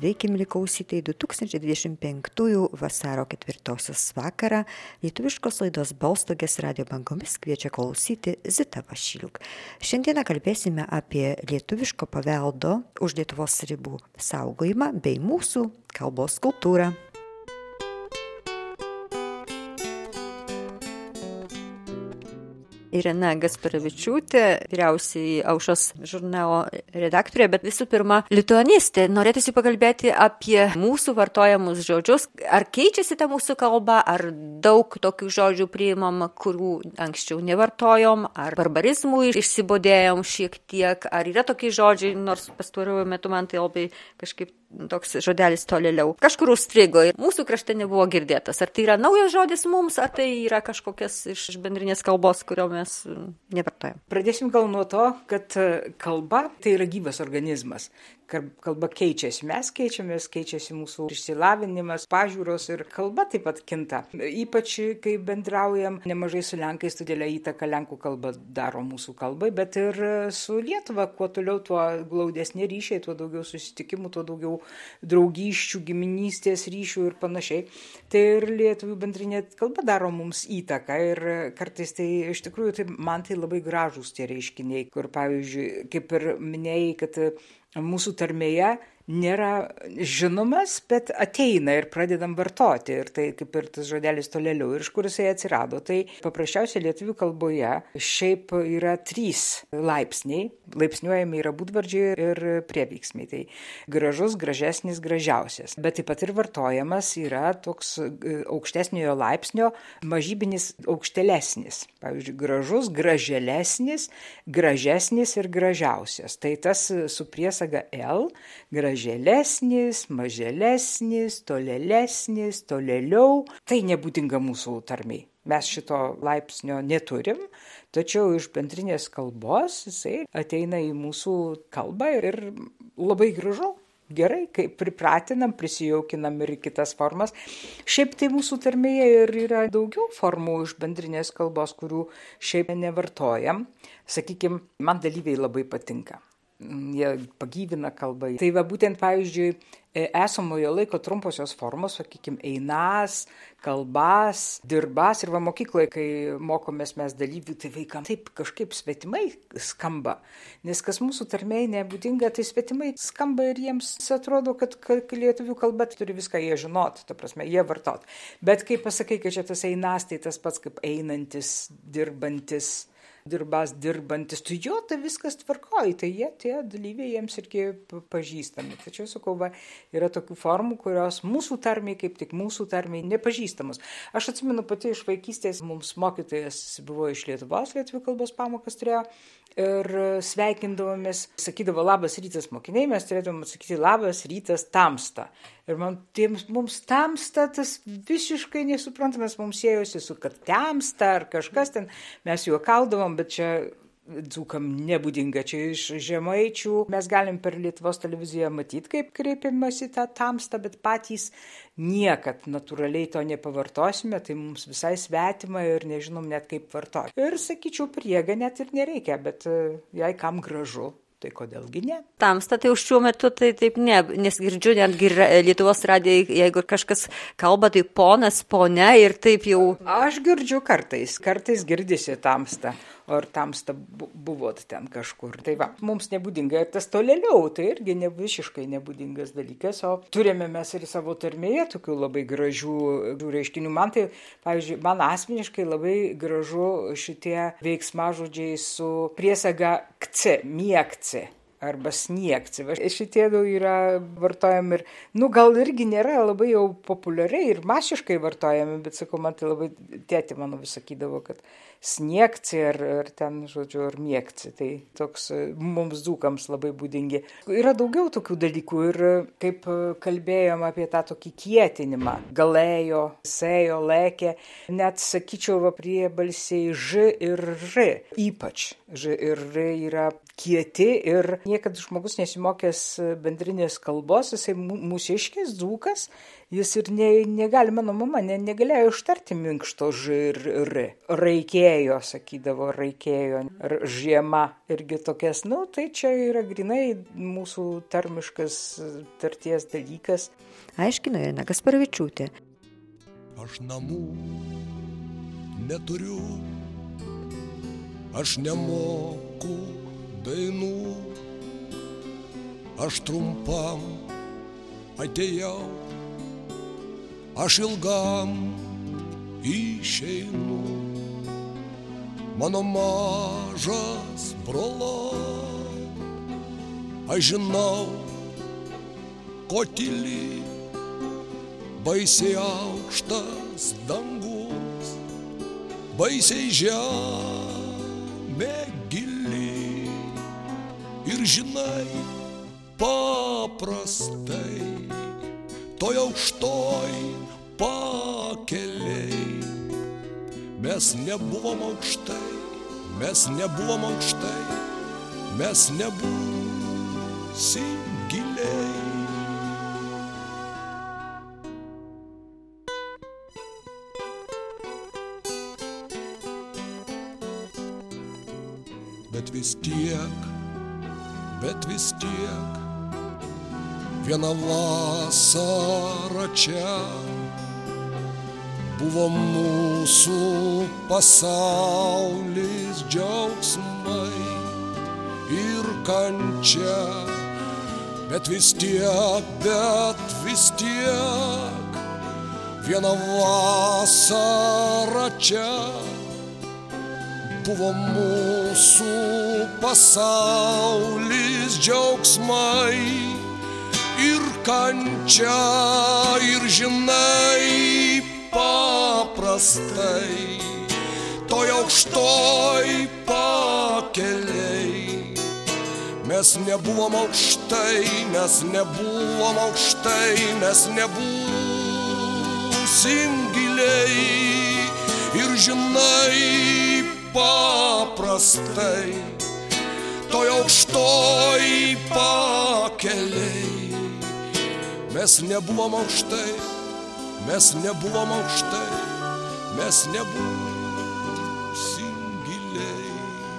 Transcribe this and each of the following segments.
Sveiki, mili klausytojai, 2025 vasario 4 vakarą lietuviškos laidos Balstogės radio bangomis kviečia klausyti Zita Vašiliuk. Šiandieną kalbėsime apie lietuviško paveldo už Lietuvos ribų saugojimą bei mūsų kalbos kultūrą. Irena Gasparavičiūtė, vyriausiai Aušros žurnalo redaktorė, bet visų pirma, lituanistė. Norėtųsi pakalbėti apie mūsų vartojamus žodžius. Ar keičiasi ta mūsų kalba, ar daug tokių žodžių priimam, kurių anksčiau nevartojom, ar barbarizmų išsibodėjom šiek tiek, ar yra tokie žodžiai, nors pastaruoju metu man tai labai kažkaip toks žodelis tolėliau. Kažkur užstrigo ir mūsų krašte nebuvo girdėtas. Ar tai yra naujas žodis mums, ar tai yra kažkokias iš bendrinės kalbos, kurio mes nevartojam? Pradėsim gal nuo to, kad kalba tai yra gyvas organizmas. Kalba keičiasi, mes keičiamės, keičiasi mūsų išsilavinimas, pažiūros ir kalba taip pat kinta. Ypač, kai bendraujam nemažai su lenkais, todėl įtaką lenkų kalba daro mūsų kalbai, bet ir su Lietuva, kuo toliau, tuo glaudesni ryšiai, tuo daugiau susitikimų, tuo daugiau draugysčių, giminystės ryšių ir panašiai. Tai ir lietuvių bendrinė kalba daro mums įtaką ir kartais tai iš tikrųjų tai, man tai labai gražūs tie reiškiniai, kur pavyzdžiui, kaip ir minėjai, kad mūsų tarmėje nėra žinomas, bet ateina ir pradedam vartoti. Ir tai kaip ir tas žodelis tolėliau. Ir iš kur jisai atsirado? Tai paprasčiausiai lietuvių kalboje šiaip yra 3 laipsniai. Laipsniuojami yra būdvardžiai ir prieveiksmiai. Tai gražus, gražesnis, gražiausias. Bet taip pat ir vartojamas yra toks aukštesniojo laipsnio mažybinis aukštelesnis. Pavyzdžiui, gražus, graželesnis, gražesnis ir gražiausias. Tai tas su priesaga L, graželesnis, maželesnis, tolėlesnis, tolėliau. Tai nebūdinga mūsų tarmiai. Mes šito laipsnio neturim, tačiau iš bendrinės kalbos jisai ateina į mūsų kalbą ir labai gražu. Gerai, kai pripratinam, prisijaukinam ir kitas formas. Šiaip tai mūsų tarmėje ir yra daugiau formų iš bendrinės kalbos, kurių šiaip nevartojam. Sakykime, man dalyviai labai patinka. Jie pagyvina kalbą. Tai va būtent, pavyzdžiui, esamojo laiko trumposios formos, sakykime, einas, kalbas, dirbas. Ir va mokykloje, kai mokomės mes dalyvių, tai vaikams taip kažkaip svetimai skamba. Nes kas mūsų tarmėje nebūdinga, tai svetimai skamba ir jiems atrodo, kad lietuvių kalba turi viską jie žinot, ta prasme, jie vartot. Bet kai pasakai, kad čia tas einas, tai tas pats kaip einantis, dirbantis, dirbas, dirbantis, tu jo, tai viskas tvarkoji, tai jie, tie dalyviai jiems irgi pažįstami. Tačiau, sakau, va, yra tokių formų, kurios mūsų tarmiai, kaip tik mūsų tarmiai, nepažįstamos. Aš atsimenu pati iš vaikystės, mums mokytojas buvo iš Lietuvos, lietuvių kalbos pamokas turėjo ir sveikindavomės, sakydavo labas rytas mokiniai, mes turėtume atsakyti labas rytas tamsta. Ir mums tamsta tas visiškai nesuprantamas, mums siejosi su kad temsta ar kažkas ten, mes juokaudavom, bet čia dzūkam nebūdinga, čia iš žemaičių. Mes galim per Lietuvos televiziją matyti, kaip kreipiamasi tą tamstą, bet patys niekad natūraliai to nepavartosime, tai mums visai svetima ir nežinom net kaip vartoti. Ir sakyčiau, priega net ir nereikia, bet jei kam gražu, tai kodėlgi ne? Tamsta, tai už šiuo metu tai taip ne, nes girdžiu netgi Lietuvos radijai, jeigu kažkas kalba, tai ponas, ponia ir taip jau. Aš girdžiu kartais girdisi tamsta, ar tamsta buvot ten kažkur. Tai va, mums nebūdinga ir tas tolėliau, tai irgi visiškai nebūdingas dalykas, o turime mes ir savo tarmėje tokių labai gražių reiškinių. Man tai, pavyzdžiui, man asmeniškai labai gražu šitie veiksmažodžiai su priesaga kce, miekce arba sniegci. Šitie yra vartojami ir, gal irgi nėra labai jau populiariai ir masiškai vartojami, bet sakau, man tai labai tėti mano vis sakydavo, kad sniegci ar ten, žodžiu, ar miekci. Tai toks mums dzūkams labai būdingi. Yra daugiau tokių dalykų ir kaip kalbėjom apie tą tokį kietinimą, galėjo, sėjo, lekė, net sakyčiau, priebalsiai ž ir r. Ypač ž ir r yra kieti ir niekad žmogus nesimokęs bendrinės kalbos, jisai mūsiškis, dzūkas, jis ir negali, mano mama negalėjo ištarti minkšto ž ir r. Raikėjo, sakydavo, raikėjo, žiema irgi tokias, tai čia yra grinai mūsų tarmiškas tarties dalykas. Aiškina Irena Gasparavičiūtė. Aš namų neturiu, aš nemoku dainų, aš trumpam atėjau, aš ilgam išeinu. Mano mažas brolai, aš žinau, ko tyli, baisiai aukštas dangus, baisiai žemė gili. Ir žinai, paprastai, toj aukštoj pakeliai. Mes nebuvom aukštai, mes nebuvom aukštai, mes nebūsim giliai. Bet vis tiek, vieną vasarą čia buvo mūsų pasaulis, džiaugsmai ir kančia. Bet vis tiek, vieną vasarą čia buvo mūsų pasaulis, džiaugsmai ir kančia. Ir žinai, paprastai, toj aukštoj pakeliai. Mes nebuvom aukštai, mes nebuvom aukštai, mes nebūsim giliai. Ir žinai, paprastai, toj aukštoj pakeliai. Mes nebuvom aukštai, mes nebuvom aukštai, mes nebūsim giliai.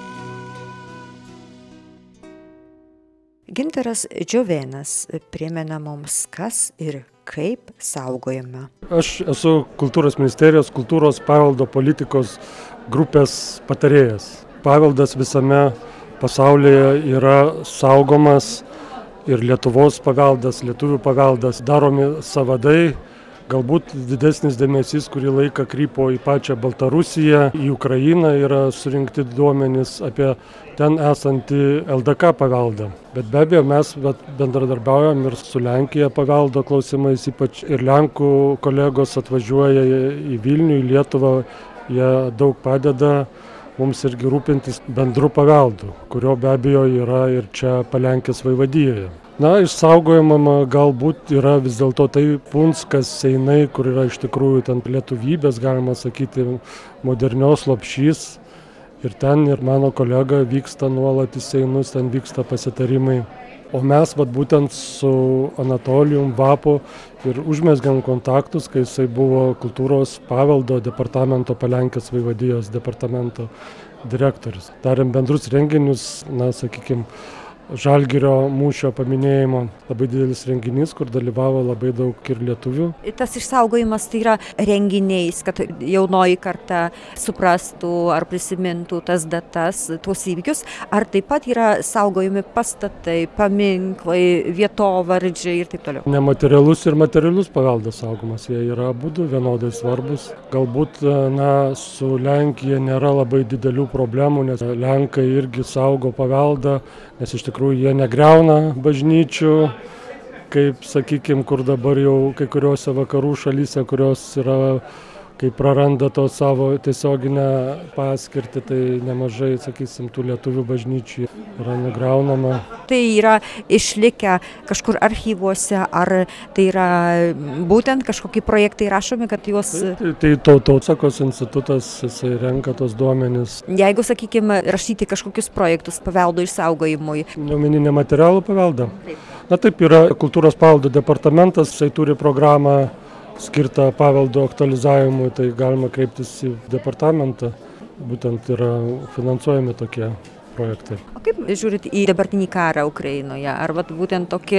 Gintaras Džiovėnas primena mums, kas ir kaip saugojame. Aš esu Kultūros ministerijos kultūros paveldo politikos grupės patarėjas. Paveldas visame pasaulyje yra saugomas ir Lietuvos paveldas, lietuvių paveldas, daromi savadai. Galbūt didesnis dėmesys kurį laiką krypo į pačią Baltarusiją, į Ukrainą yra surinkti duomenys apie ten esantį LDK paveldą. Bet be abejo mes bendradarbiaujam ir su Lenkija paveldo klausimais, ypač ir Lenkų kolegos atvažiuoja į Vilnių, į Lietuvą, jie daug padeda mums irgi rūpintis bendru paveldu, kurio be abejo yra ir čia Palenkės vaivadijoje. Išsaugojama galbūt yra vis dėlto tai Punskas, Seinai, kur yra iš tikrųjų ten lietuvybės, galima sakyti, modernios Lopšys. Ir ten ir mano kolega vyksta nuolat į Seinus, ten vyksta pasitarimai. O mes būtent su Anatolijum Vapu ir užmezgėm kontaktus, kai jisai buvo kultūros paveldo departamento, Palenkės vaivadijos departamento direktorius. Darėm bendrus renginius, sakykime, Žalgirio mūšio paminėjimo. Labai didelis renginys, kur dalyvavo labai daug ir lietuvių. Tas išsaugojimas tai yra renginiais, kad jaunoji karta suprastų ar prisimintų tas datas, tuos įvykius. Ar taip pat yra saugojami pastatai, paminklai, vietovardžiai ir taip toliau? Nematerialus ir materialus paveldas saugomas. Jie yra abudu vienodai svarbus. Galbūt su Lenkija nėra labai didelių problemų, nes Lenkai irgi saugo paveldą, nes iš tikrųjų jie negriauna bažnyčių, kaip, sakykime, kur dabar jau kai kuriuose vakarų šalyse, kurios yra kai praranda to savo tiesioginę paskirtį, tai nemažai, sakysim, tų lietuvių bažnyčių yra nugraunama. Tai yra išlikę kažkur archyvuose, ar tai yra būtent kažkokie projektai rašomi, kad juos... Tai Tautosakos institutas, jisai renka tos duomenis. Jeigu, sakykime, rašyti kažkokius projektus paveldo išsaugojimui. Nuomeninė materialų paveldą. Na taip, yra kultūros paveldo departamentas, jisai turi programą skirtą paveldo aktualizavimui, tai galima kreiptis į departamentą. Būtent yra finansuojami tokie projektai. O kaip žiūrit į dabartinį karą Ukrainoje? Ar būtent tokie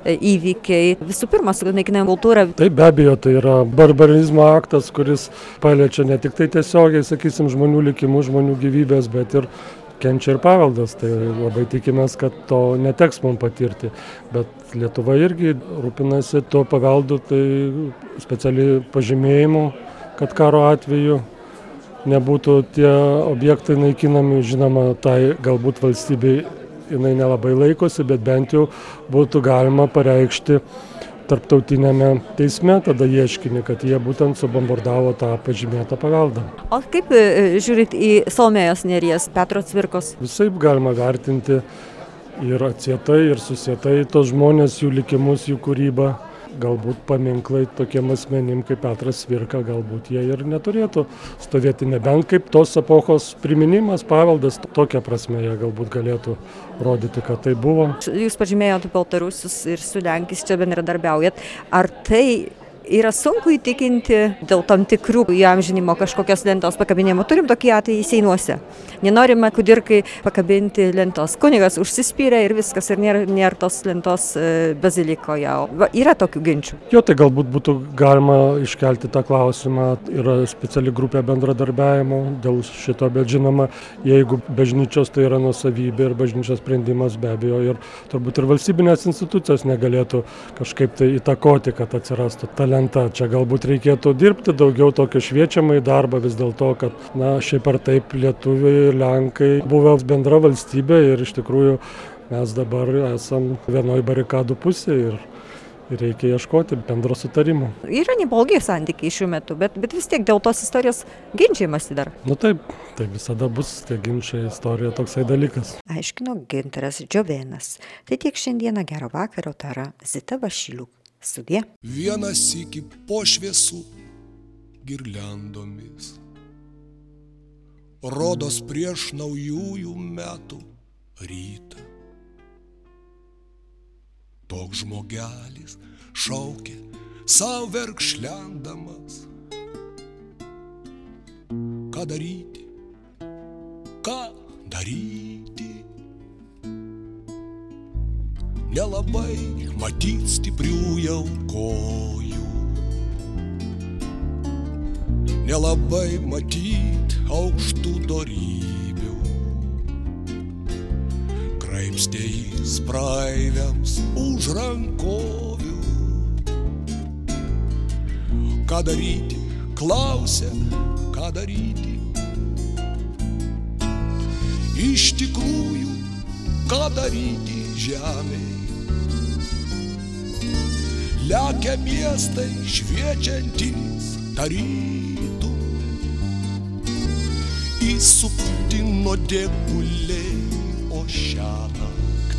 įvykiai visų pirma sunaikina kultūrą? Taip, be abejo, tai yra barbarizmo aktas, kuris paliečia ne tik tai tiesiogiai, sakysim, žmonių likimus, žmonių gyvybės, bet ir kenčia ir paveldas. Tai labai tikimės, kad to neteks mums patirti. Bet Lietuva irgi rūpinasi tuo paveldu, tai specialiai pažymėjimu, kad karo atveju nebūtų tie objektai naikinami. Žinoma, tai galbūt valstybei jinai nelabai laikosi, bet bent jau būtų galima pareikšti tarptautinėme teisme tada ieškinį, kad jie būtent subombardavo tą pažymėtą paveldą. O kaip žiūrit į Salomėjos Nėries, Petro Cvirkos? Visaip galima vertinti ir atsietai, ir susietai tos žmonės, jų likimus, jų kūrybą. Galbūt paminklai tokiem asmenim kaip Petras Cvirka, galbūt jie ir neturėtų stovėti, nebent kaip tos epochos priminimas, paveldas, tokia prasme jie galbūt galėtų rodyti, kad tai buvo. Jūs pažymėjote Baltarusius ir su Lenkais čia bendradarbiaujat. Ar tai yra sunku įtikinti dėl tam tikrų įamžinimo kažkokios lentos pakabinimo? Turim tokį atvejį Seinuose. Nenorima kudirkai pakabinti lentos. Kunigas užsispyrė ir viskas, ir nėra tos lentos bazilikoje. Yra tokių ginčių. Jo, tai galbūt būtų galima iškelti tą klausimą. Yra speciali grupė bendradarbiavimo dėl šito, bet žinoma, jeigu bažnyčios tai yra nuosavybė ir bažnyčios sprendimas, be abejo, ir turbūt ir valstybinės institucijos negalėtų kažkaip tai įtakoti, kad atsirastų ta lenta. Čia galbūt reikėtų dirbti daugiau tokio šviečiamą į darbą, vis dėlto, kad šiaip ar taip lietuviai ir lenkai buvo bendra valstybė ir iš tikrųjų mes dabar esam vienoj barikadų pusėje ir reikia ieškoti bendro sutarimo. Yra neblogi santykiai šiuo metu, bet vis tiek dėl tos istorijos ginčiamasi dar. Taip, tai visada bus tie ginčiai, istorija toksai dalykas. Aiškino Gintaras Džiovėnas. Tai tiek šiandieną, gero vakaro, tara Zita Vašiliuk. Sudie. Vieną sykį po šviesų girliandomis, rodos prieš naujųjų metų rytą. Toks žmogelis šaukė savo verkšlendamas. Ką daryti? Ką daryti? Nelabai matyt stiprių jau kojų, nelabai matyt aukštų dorybių. Graibstė jis praeiviams už rankovių. Ką daryti? Klausė, ką daryti? Iš tikrųjų, ką daryti žemėj? Lekia miestai šviečiantys tarytum, įsupti nuodėguliai, o šiąnakt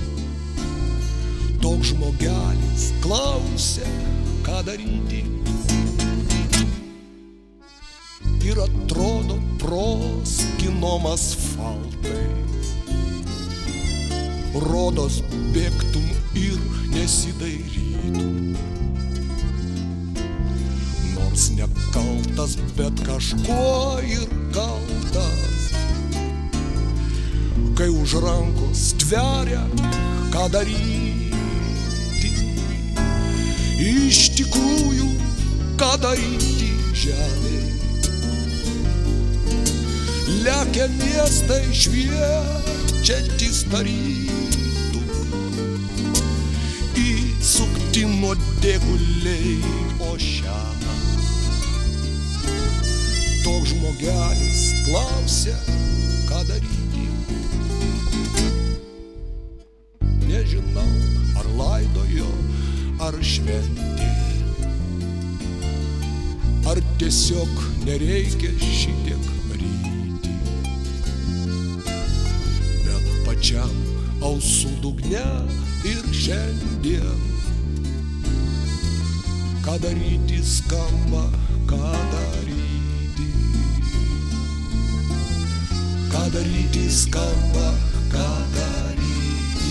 toks žmogelis klausė, ką daryti. Ir atrodo proskinom asfaltais, rodos bėgtum ir nesidairytum. Nors nekaltas, bet kažkuo ir kaltas, kai už rankos tveria, ką daryti. Iš tikrųjų, ką daryti žemėj? Lekia miestai šviečiantys tarytum, įsukti nuodėguliai, o šiąnakt toks žmogelis klausė, ką daryti. Nežinau, ar laidojo, ar šventė, ar tiesiog nereikia šitiek ryti. Bet pačiam ausų dugne ir šiandien, ką daryti skamba, ką daryti. Ką daryti skamba, ką daryti.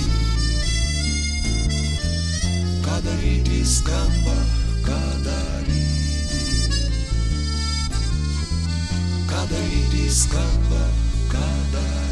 Ką daryti skamba, ką daryti. Ką daryti skamba, ką daryti.